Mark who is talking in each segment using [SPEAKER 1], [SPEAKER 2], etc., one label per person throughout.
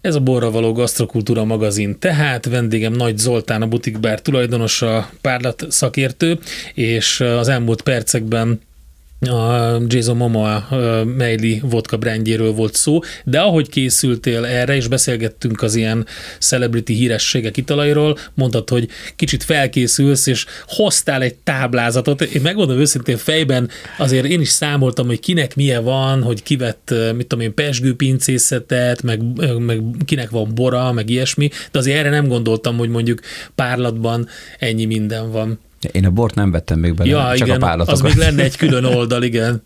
[SPEAKER 1] Ez a Borra való gasztrokultúra magazin, tehát vendégem Nagy Zoltán, a butikbár tulajdonosa, párlat szakértő, és az elmúlt percekben a Jason Momoa Meili vodka brandjéről volt szó, de ahogy készültél erre, és beszélgettünk az ilyen celebrity hírességek italairól, mondtad, hogy kicsit felkészülsz, és hoztál egy táblázatot. Én megmondom őszintén, fejben azért én is számoltam, hogy kinek milyen van, hogy kivett, mit tudom én, pezsgőpincészetet, meg kinek van bora, meg ilyesmi, de azért erre nem gondoltam, hogy mondjuk párlatban ennyi minden van.
[SPEAKER 2] Én a bort nem vettem még bele,
[SPEAKER 1] ja,
[SPEAKER 2] csak
[SPEAKER 1] igen,
[SPEAKER 2] a párlatokat.
[SPEAKER 1] Az még lenne egy külön oldal, igen.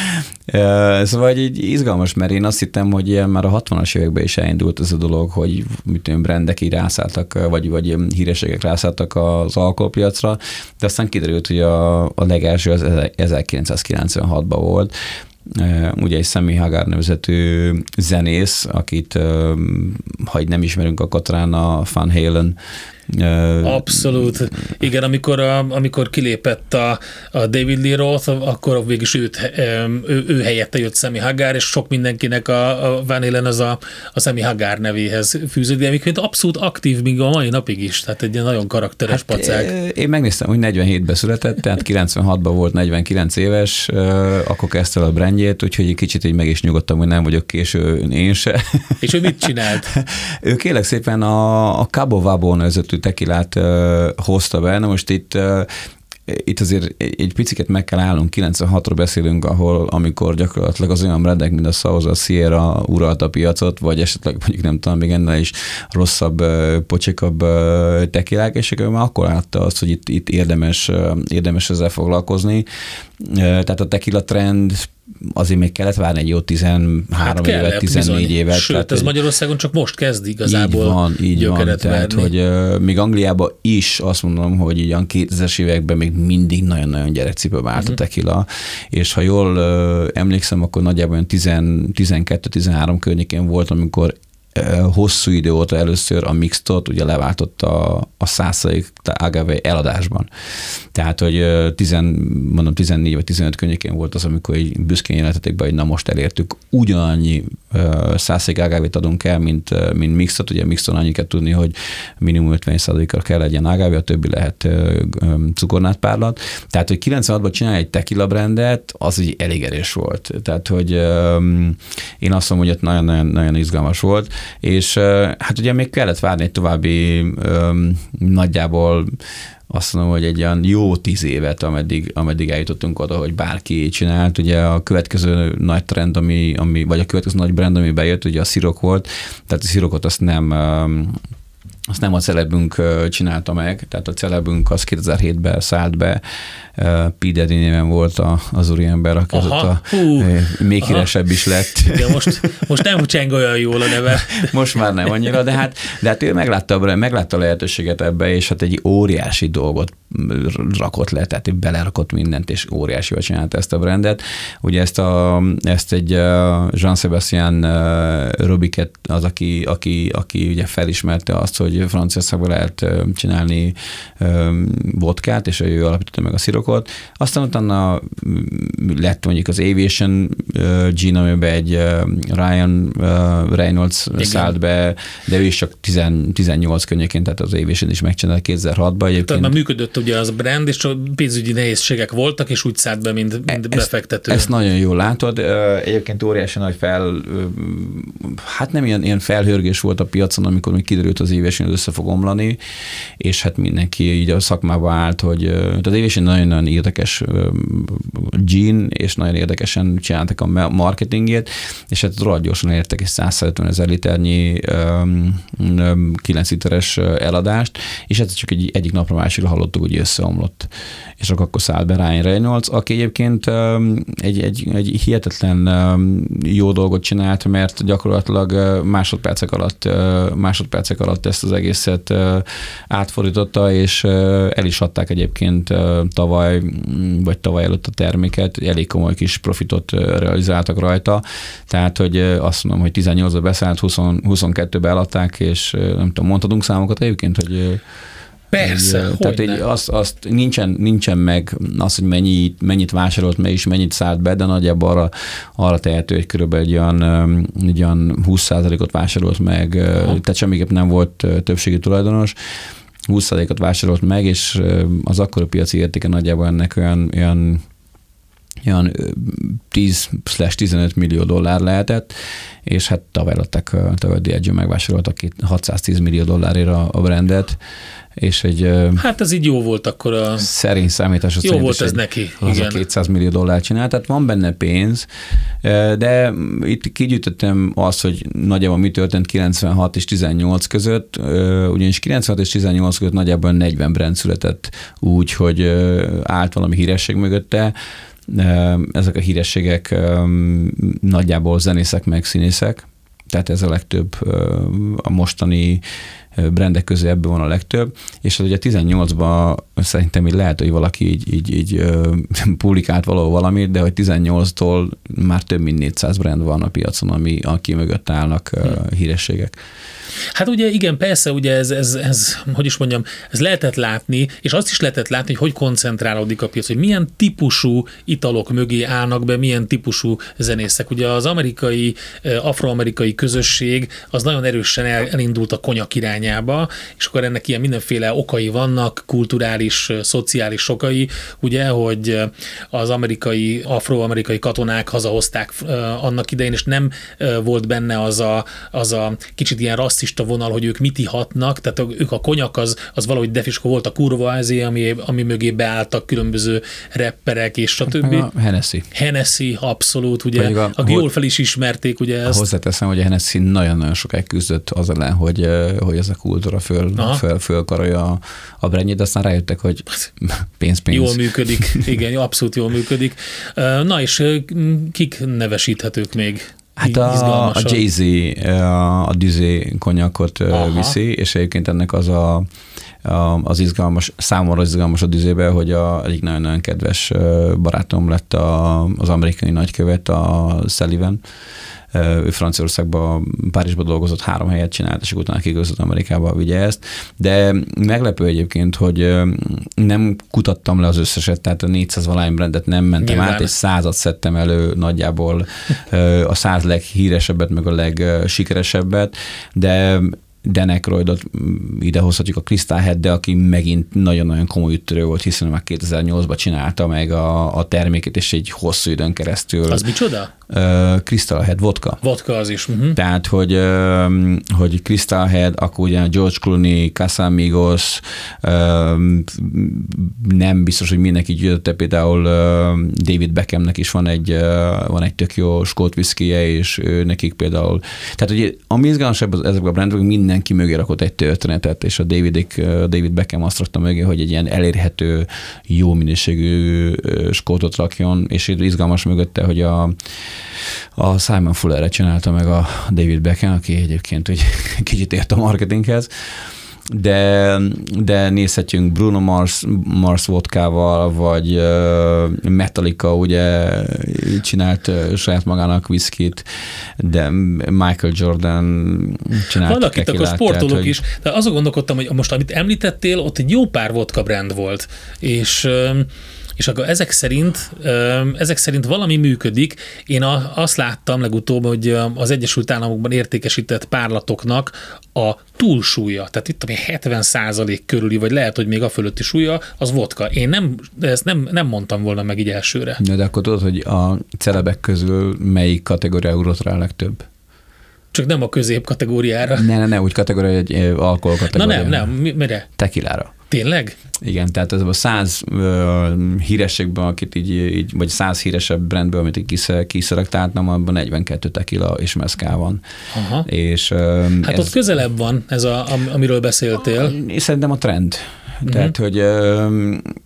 [SPEAKER 2] Szóval így izgalmas, mert én azt hittem, hogy ilyen már a 60-as években is elindult ez a dolog, hogy brendek így rászálltak, vagy hírességek rászálltak az alkoholpiacra, de aztán kiderült, hogy a legelső az 1996-ban volt. Ugye egy Sammy Hagar nevezetű zenész, akit, ha így nem ismerünk, akkor talán a Van Halen.
[SPEAKER 1] Abszolút. Igen, amikor kilépett a David Lee Roth, akkor végülis ő helyette jött Sammy Hagar, és sok mindenkinek a Van Halen az a Sammy Hagar nevéhez fűződik, amiket abszolút aktív még a mai napig is, tehát egy nagyon karakteres pacák. Én
[SPEAKER 2] megnéztem, hogy 47-ben született, tehát 96-ban volt 49 éves, akkor kezdte el a brandjét, úgyhogy egy kicsit így meg is nyugodtam, hogy nem vagyok késő én se.
[SPEAKER 1] És ő mit csinált?
[SPEAKER 2] Ő kérlek szépen a Cabo Wabo nevezetű tekilát hozta be. Na most itt azért egy picit meg kell állnunk, 96-ról beszélünk, amikor gyakorlatilag az olyan brandek, mint a Sousa, a Sierra uralta a piacot, vagy esetleg mondjuk nem tudom, még ennél is rosszabb, pocsikabb tekilák, és akkor látta azt, hogy itt érdemes ezzel foglalkozni. Tehát a tequila trend azért még kellett várni egy jó 13 évet, 14 bizony. Évet.
[SPEAKER 1] Sőt,
[SPEAKER 2] tehát,
[SPEAKER 1] ez Magyarországon csak most kezd igazából
[SPEAKER 2] így van. Tehát, hogy még Angliában is azt mondom, hogy így a 2000-es években még mindig nagyon-nagyon gyerekcipőbe állt a tequila, és ha jól emlékszem, akkor nagyjából 12-13 környékén volt, amikor hosszú idő óta először a mixtot ugye leváltotta a 100% agave eladásban. Tehát, hogy 14 vagy 15 környékén volt az, amikor így büszkén jelentették be, hogy na most elértük, ugyanannyi 100% agavét adunk el, mint mixtot. Ugye a mixton annyi kell tudni, hogy minimum 50%-kal kell legyen agave, a többi lehet cukornátpárlat. Tehát, hogy 96-ban csinálni egy tequila brandet, az így elég erős volt. Tehát, hogy én azt mondom, hogy ott nagyon izgalmas volt, és hát ugye még kellett várni egy további nagyjából azt mondom, hogy egy olyan jó 10 évet, ameddig eljutottunk oda, hogy bárki csinált. Ugye a következő nagy trend, vagy a következő nagy brand, ami bejött, ugye a szirok volt, tehát a szirokot azt nem a celebünk csinálta meg, tehát a celebünk az 2007-ben szállt be, P. Diddy néven volt az úriember, aki azóta még híresebb is lett.
[SPEAKER 1] Igen, most nem cseng olyan jól a neve.
[SPEAKER 2] Most már nem annyira, de hát ő meglátta a lehetőséget ebbe, és hát egy óriási dolgot rakott le, tehát belerakott mindent, és óriásival csinálta ezt a brandet. Ugye ezt egy Jean-Sébastien Robiquet az, aki ugye felismerte azt, hogy Franciaországban lehet csinálni vodkát, és ő alapította meg a szirokot. Aztán utána lett mondjuk az Aviation Gin, amiben egy Ryan Reynolds szállt be, de ő is csak 18 környékén, tehát az Aviation is megcsinálta 2006-ban.
[SPEAKER 1] Tehát már működött ugye az brand, és csak pénzügyi nehézségek voltak, és úgy szállt be, mint befektető.
[SPEAKER 2] Ezt nagyon jól látod. Egyébként óriási nagy hát nem ilyen felhörgés volt a piacon, amikor még kiderült az Aviation össze fog omlani, és hát mindenki így a szakmába állt, hogy az Aviation nagyon-nagyon érdekes gin, és nagyon érdekesen csináltak a marketingét, és hát rohadt gyorsan értek egy 150 000 liternyi 9 literes eladást, és hát csak egyik napra másikra hallottuk, hogy összeomlott. És akkor szállt be Ryan Reynolds, aki egyébként egy hihetetlen jó dolgot csinált, mert gyakorlatilag másodpercek alatt ezt az egészet átfordította, és el is adták egyébként tavaly előtt a terméket, elég komoly kis profitot realizáltak rajta, tehát, hogy azt mondom, hogy 18-ban beszállt, 22-ben eladták, és nem tudom, mondhatunk számokat egyébként, hogy
[SPEAKER 1] Persze,
[SPEAKER 2] tehát így azt nincsen meg az, hogy mennyit vásárolt meg és mennyit szállt be, de nagyjából arra tehető, hogy körülbelül egy olyan 20%-ot vásárolt meg, tehát semmiképp nem volt többségi tulajdonos, 20%-ot vásárolt meg, és az akkori piaci értéke nagyjából ennek olyan 10-15 millió dollár lehetett, és hát tavaly Diageo megvásároltak $610 millió a brandet, és
[SPEAKER 1] hát ez így jó volt akkor
[SPEAKER 2] szerény számítás.
[SPEAKER 1] Jó volt ez neki.
[SPEAKER 2] Igen. $200 millió csinál, tehát van benne pénz, de itt kigyűjtöttem azt, hogy nagyjából mi történt 96 és 18 között, ugyanis 96 és 18 között nagyjából 40 brand született úgy, hogy állt valami híresség mögötte. Ezek a hírességek nagyjából zenészek meg színészek, tehát ez a legtöbb, a mostani brandek közé ebből van a legtöbb, és az ugye 18-ban szerintem így lehet, hogy valaki így publikált valamit, de hogy 18-tól már több mint 400 brand van a piacon, aki mögött állnak hírességek.
[SPEAKER 1] Hát ugye igen, persze, ugye ez hogy is mondjam, ez lehetett látni, és azt is lehetett látni, hogy koncentrálódik a piac, hogy milyen típusú italok mögé állnak be, milyen típusú zenészek. Ugye az afroamerikai közösség az nagyon erősen elindult a konyak irányába, és akkor ennek ilyen mindenféle okai vannak, kulturális, szociális okai, ugye, hogy az afroamerikai katonák hazahozták annak idején, és nem volt benne az a kicsit ilyen rasszista vonal, hogy ők mit ihatnak, tehát ők a konyak az valahogy defiskó volt a kurva ami mögé beálltak különböző rapperek és stb. Hennessy, abszolút, ugye, aki jól fel is ismerték, ugye ezt.
[SPEAKER 2] Hozzáteszem, hogy a Hennessy nagyon-nagyon sokáig küzdött az ellen, hogy ez a kultúra fölkarolja a brandjét, de aztán rájöttek, hogy pénz.
[SPEAKER 1] Jól működik, igen, abszolút jól működik. Na és kik nevesíthetők még?
[SPEAKER 2] Hát a Jay-Z a Dusé konyakot viszi, és egyébként ennek az izgalmas, számomra izgalmas a Dusében, hogy egyik nagyon-nagyon kedves barátom lett az amerikai nagykövet, a Sullivan. Ő Franciaországban, Párizsban dolgozott, 3 helyet csinált, és utána kiköltözött Amerikába, vigye ezt. De meglepő egyébként, hogy nem kutattam le az összeset, tehát a 400 valány brandet nem mentem át, egy 100-at szedtem elő nagyjából, a 100 leghíresebbet, meg a legsikeresebbet, de Dan Aykroydot idehozhatjuk, a Crystal Head, de aki megint nagyon-nagyon komoly üttörő volt, hiszen már 2008-ban csinálta meg a terméket, és egy hosszú időn keresztül.
[SPEAKER 1] Az micsoda?
[SPEAKER 2] Crystal Head vodka.
[SPEAKER 1] Vodka az is.
[SPEAKER 2] Tehát, hogy Crystal Head, akkor ugye George Clooney, Casamigos, nem biztos, hogy mindenki gyűjtötte, például David Beckhamnek is van egy tök jó skót whiskyje, és nekik például. Tehát, hogy ami izgalmasabb ezekben a brandok, mindenki mögé rakott egy történetet, és a David Beckham azt rakta mögé, hogy egy ilyen elérhető, jó minőségű skótot rakjon, és izgalmas mögötte, hogy a Simon Fullerre csinálta meg a David Beckham, aki egyébként hogy kicsit ért a marketinghez, de nézhetjünk Bruno Mars vodkával, vagy Metallica ugye csinált saját magának whiskyt, de Michael Jordan csinált
[SPEAKER 1] vannak itt akkor sportolók is, de azon gondolkodtam, hogy most amit említettél, ott egy jó pár vodka brand volt, és akkor ezek szerint valami működik. Én azt láttam legutóbb, hogy az Egyesült Államokban értékesített párlatoknak a túlsúlya, tehát itt 70% körüli, vagy lehet, hogy még a fölötti súlya, az vodka. Én ezt nem mondtam volna meg így elsőre.
[SPEAKER 2] De akkor tudod, hogy a celebek közül melyik kategória ugrott rá a legtöbb?
[SPEAKER 1] Csak nem a közép kategóriára.
[SPEAKER 2] Ne, úgy kategória, egy alkohol kategóriára.
[SPEAKER 1] Nem, mire?
[SPEAKER 2] Tequilára.
[SPEAKER 1] Tényleg?
[SPEAKER 2] Igen, tehát ez a 100 hírességben, akit így, vagy 100 híresebb brandből, amit így kiszelektáltam, abban 42 tequila és mezcal van.
[SPEAKER 1] Aha.
[SPEAKER 2] És,
[SPEAKER 1] hát ott közelebb van ez, amiről beszéltél.
[SPEAKER 2] Szerintem a trend. Tehát, hogy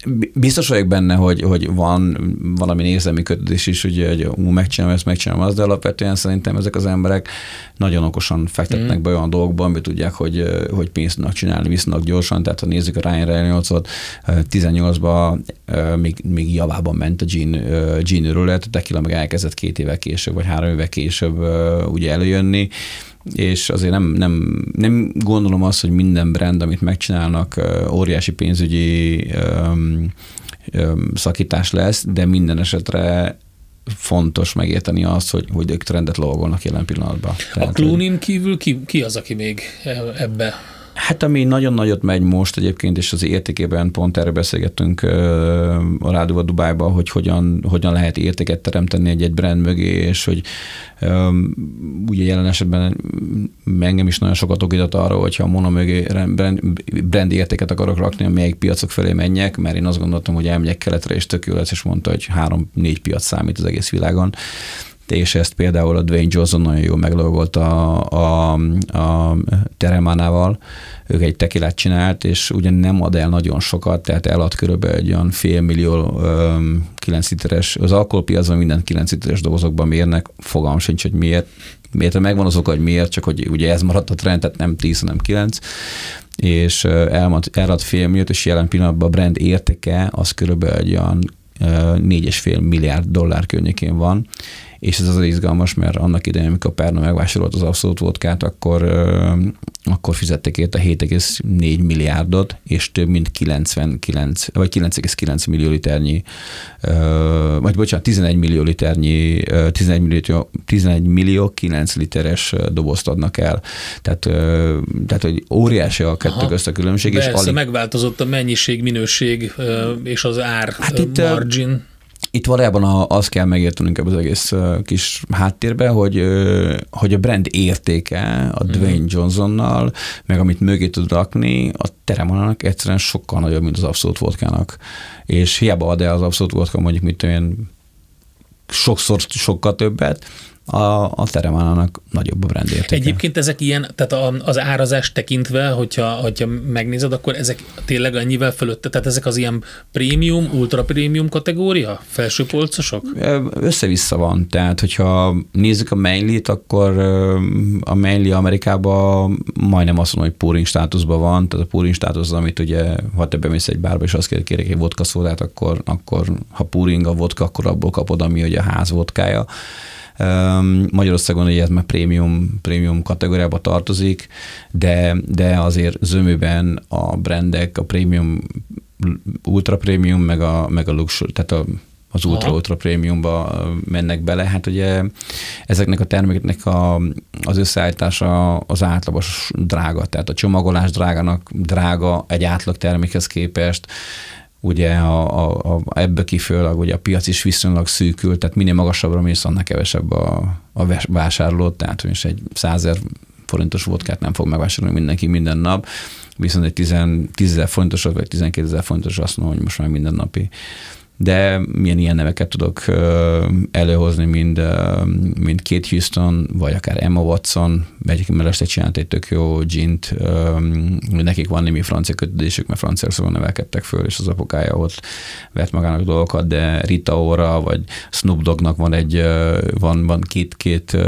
[SPEAKER 2] biztos vagyok benne, hogy van valami érzelmi kötődés is, ugye, hogy megcsinálom ezt, megcsinálom azt, de alapvetően szerintem ezek az emberek nagyon okosan fektetnek be olyan dolgokba, amit tudják, hogy pénzt tudnak csinálni viszonylag gyorsan, tehát ha nézzük a Ryan Reynolds-ot, 18-ban még javában ment a gin őrület, a tequila meg elkezdett 2 évvel később, vagy 3 évvel később ugye előjönni, és azért nem gondolom azt, hogy minden brand, amit megcsinálnak, óriási pénzügyi szakítás lesz, de minden esetre fontos megérteni azt, hogy ők trendet lovagolnak jelen pillanatban.
[SPEAKER 1] A Clooney-n kívül ki az, aki még ebbe?
[SPEAKER 2] Hát ami nagyon nagyot megy most egyébként, és az értékében pont erről beszélgettünk a Rádióban Dubájban, hogy hogyan lehet értéket teremteni egy brand mögé, és hogy ugye jelen esetben engem is nagyon sokat okított arra, hogyha a Mono mögé brand értéket akarok rakni, amelyik piacok felé menjek, mert én azt gondoltam, hogy elmegyek keletre, és tök jó lesz, és mondta, hogy 3-4 piac számít az egész világon. És ezt például a Dwayne Johnson nagyon jól meglogolta a Teremánával. Ők egy tekilát csinált, és ugye nem ad el nagyon sokat, tehát elad körülbelül egy olyan 500 000 9 literes, az alkoholpiacon minden 9 literes dobozokban mérnek, fogalmam sincs, hogy miért. Miért megvan az oka, hogy miért, csak hogy ugye ez maradt a trend, tehát nem 10, hanem 9, és elad 500 000, és jelen pillanatban a brand értéke az körülbelül egy olyan $4,5 milliárd környékén van, és ez az izgalmas, mert annak idején, amikor Pernod megvásárolt az Absolut vodkát, akkor fizették érte 7,4 milliárdot, és több mint 9,9 millió liternyi, vagy bocsánat, 11 millió liternyi, 11 millió 9 literes dobozt adnak el. Tehát hogy óriási a kettő közt a különbség.
[SPEAKER 1] Persze, megváltozott a mennyiség, minőség és az ár margin.
[SPEAKER 2] Itt valójában azt kell megértenünk ebben az egész kis háttérben, hogy a brand értéke a Dwayne Johnsonnal, meg amit mögé tud rakni, a Teremanának egyszerűen sokkal nagyobb, mint az Absolut vodkának. És hiába ad el az Absolut vodka mondjuk sokkal többet, a Teremanának nagyobb a brand értéke.
[SPEAKER 1] Egyébként ezek ilyen, tehát az árazást tekintve, hogyha megnézed, akkor ezek tényleg annyivel fölötte, tehát ezek az ilyen prémium, ultra prémium kategória? Felsőpolcosok?
[SPEAKER 2] Össze-vissza van, tehát hogyha nézzük a Manly-t, akkor a Manly Amerikában majdnem azt mondom, hogy pouring státuszban van, tehát a pouring státusz, amit ugye, ha te bemész egy bárba, és azt kérek egy vodka szódát, akkor ha pouring a vodka, akkor abból kapod, ami ugye a ház vodkája. Magyarországon ugye ez már prémium kategóriába tartozik, de azért zömében a brandek, a prémium, ultra prémium, meg a luxury, tehát az ultra prémiumba mennek bele. Hát ugye ezeknek a termékeknek az összeállítása az átlagos drága, tehát a csomagolás drága egy átlag termékhez képest. Ugye ebből kifőleg ugye a piac is viszonylag szűkül, tehát minél magasabbra mész, annál kevesebb a vásárló, tehát hogy egy 100 000 forintos vodkát nem fog megvásárolni mindenki minden nap, viszont egy 10 000 forintos vagy 12 000 forintos azt mondom, hogy most már mindennapi. De ilyen neveket tudok előhozni, mint Kate Houston, vagy akár Emma Watson, egyébként mellestre csinált egy tök jó gint, nekik van némi francia kötődésük, mert Franciaországban nevelkedtek föl, és az apukája ott vett magának dolgokat, de Rita Ora, vagy Snoop Doggnak van két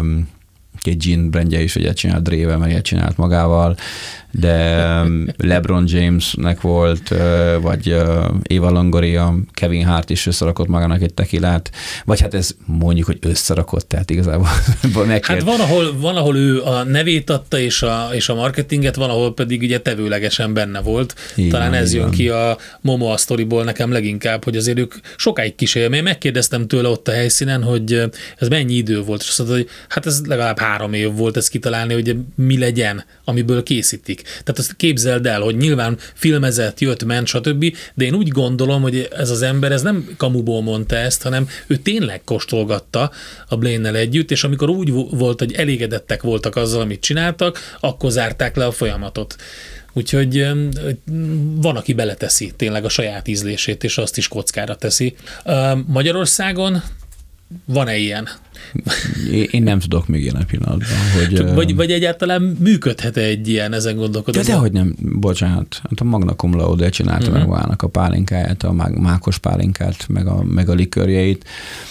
[SPEAKER 2] gin brandje is, hogy ilyet csinált Dre-vel, mert ilyet csinált magával, de LeBron Jamesnek volt, vagy Eva Longoria, Kevin Hart is összerakott magának egy tekilát, vagy hát ez mondjuk, hogy összerakott, tehát igazából
[SPEAKER 1] Hát van, ahol ő a nevét adta, és a marketinget, van, ahol pedig ugye tevőlegesen benne volt. Talán ez jön ki a Momoa sztoriból nekem leginkább, hogy azért ők sokáig kísérelme. Megkérdeztem tőle ott a helyszínen, hogy ez mennyi idő volt, és azt mondta, hogy hát ez legalább 3 év volt ezt kitalálni, hogy mi legyen, amiből készítik. Tehát azt képzeld el, hogy nyilván filmezett, jött, ment, stb., de én úgy gondolom, hogy ez az ember, ez nem kamuból mondta ezt, hanem ő tényleg kóstolgatta a Blaine-nel együtt, és amikor úgy volt, hogy elégedettek voltak azzal, amit csináltak, akkor zárták le a folyamatot. Úgyhogy van, aki beleteszi tényleg a saját ízlését, és azt is kockára teszi. Magyarországon Van-e ilyen?
[SPEAKER 2] Én nem tudok még ilyen pillanatban, hogy...
[SPEAKER 1] Vagy egyáltalán működhet-e egy ilyen, ezen gondolkodom?
[SPEAKER 2] De hogy nem, bocsánat, a Magna Cum Laude csinálta meg magának a pálinkáját, a mákos pálinkát, meg a likörjeit.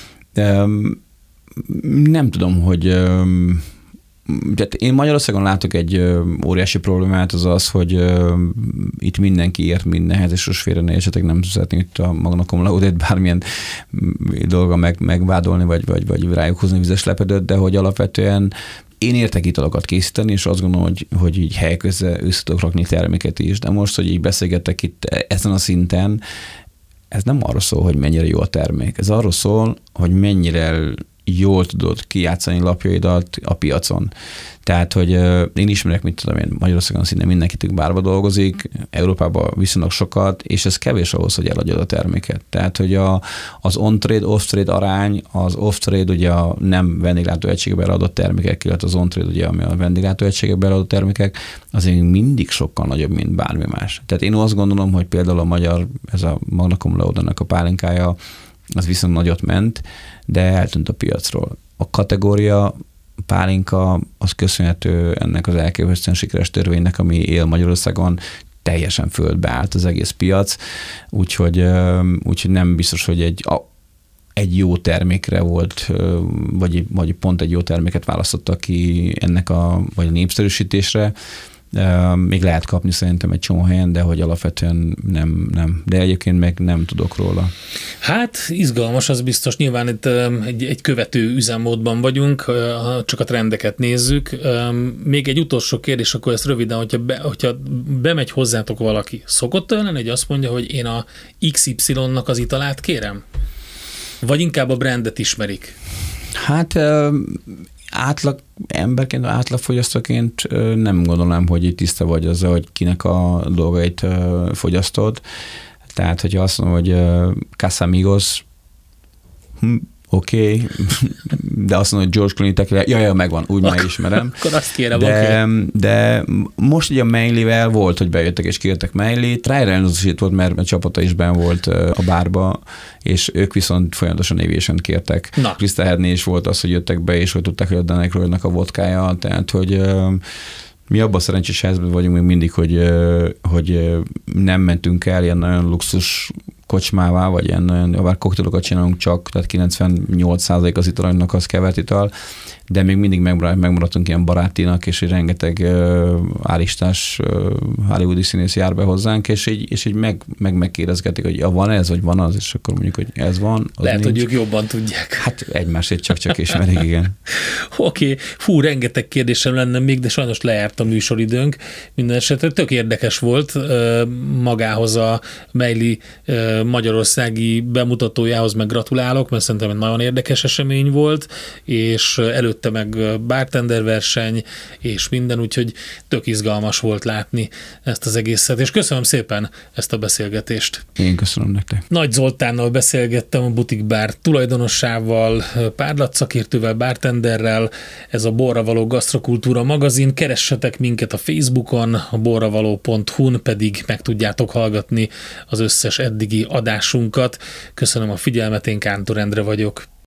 [SPEAKER 2] Nem tudom, hogy... Tehát én Magyarországon látok egy óriási problémát, az, hogy itt mindenki ért mindenhez, és most félre ne esetek, nem szeretném itt a Magna Cum Laude-t bármilyen dolga megvádolni, vagy rájuk húzni vizes lepedőt, de hogy alapvetően én értek italokat készíteni, és azt gondolom, hogy így helyköze össze tudok rakni terméket is, de most, hogy így beszélgetek itt ezen a szinten, ez nem arról szól, hogy mennyire jó a termék. Ez arról szól, hogy mennyire jól tudod kijátszani lapjaidat a piacon. Tehát, hogy én ismerek, mit tudom én, Magyarországon szinte mindenkitük bárba dolgozik, Európában viszonylag sokat, és ez kevés ahhoz, hogy eladjad a terméket. Tehát, hogy az on-trade, off-trade arány, az off-trade ugye a nem vendéglátóegységekben eladott termékek, illetve az on-trade ugye, ami a vendéglátóegységekben eladott termékek, azért mindig sokkal nagyobb, mint bármi más. Tehát én azt gondolom, hogy például a magyar, ez a Magna Cum Laude-nak a pálinkája, az viszont nagyot ment, de eltűnt a piacról. A kategória pálinka, az köszönhető ennek az elképesztően sikeres törvénynek, ami él Magyarországon, teljesen földbe állt az egész piac, úgyhogy nem biztos, hogy egy jó termékre volt, vagy pont egy jó terméket választottak ki ennek vagy a népszerűsítésre. Még lehet kapni szerintem egy csomó helyen, de hogy alapvetően nem. De egyébként meg nem tudok róla.
[SPEAKER 1] Hát izgalmas, az biztos. Nyilván itt egy követő üzemmódban vagyunk, csak a trendeket nézzük. Még egy utolsó kérdés, akkor ezt röviden, hogyha bemegy hozzátok valaki, szokott olyan, hogy azt mondja, hogy én a XY-nak az italát kérem? Vagy inkább a brandet ismerik?
[SPEAKER 2] Hát átlag emberként, átlagfogyasztóként nem gondolom, hogy itt tiszta vagy azzal, hogy kinek a dolgait fogyasztod. Tehát, hogyha azt mondom, hogy Casamigos, oké, de azt mondom, hogy George Clooney tequila, megvan, úgy már ismerem.
[SPEAKER 1] Akkor azt kérem,
[SPEAKER 2] de most ugye a Meilivel volt, hogy bejöttek és kértek Meilit. Ryan Reynolds is itt volt, mert a csapata is benn volt a bárba, és ők viszont folyamatosan Aviation kértek. Krista Hedney is volt az, hogy jöttek be, és hogy tudták, hogy a Dan Aykroydnak a vodkája, tehát, hogy mi abban szerencsés helyzetben vagyunk még mindig, hogy nem mentünk el ilyen nagyon luxus kocsmává, vagy ilyen nagyon, bár koktélokat csinálunk csak, tehát 98% az italanynak az kevert ital, de még mindig megmaradtunk ilyen barátinak, és így rengeteg állistás hollywoodi színész jár be hozzánk, és így megkérdezgetik, hogy van ez, vagy van az, és akkor mondjuk, hogy ez van.
[SPEAKER 1] Lehet, nincs. Hogy ők jobban tudják.
[SPEAKER 2] Hát egymásét csak ismerik, igen.
[SPEAKER 1] Oké. Rengeteg kérdésem lenne még, de sajnos lejárt a műsoridőnk. Minden esetre tök érdekes volt magához a Meili magyarországi bemutatójához, meg gratulálok, mert szerintem egy nagyon érdekes esemény volt, és előtte meg bartender verseny, és minden, úgyhogy tök izgalmas volt látni ezt az egészet, és köszönöm szépen ezt a beszélgetést.
[SPEAKER 2] Én köszönöm nektek.
[SPEAKER 1] Nagy Zoltánnal beszélgettem, a Butik Bar tulajdonossával, párlatszakértővel, bartenderrel, ez a Borra Való Gasztrokultúra magazin, keressetek minket a Facebookon, a borravaló.hu-n pedig meg tudjátok hallgatni az összes eddigi adásunkat. Köszönöm a figyelmet, én Kántor Endre vagyok.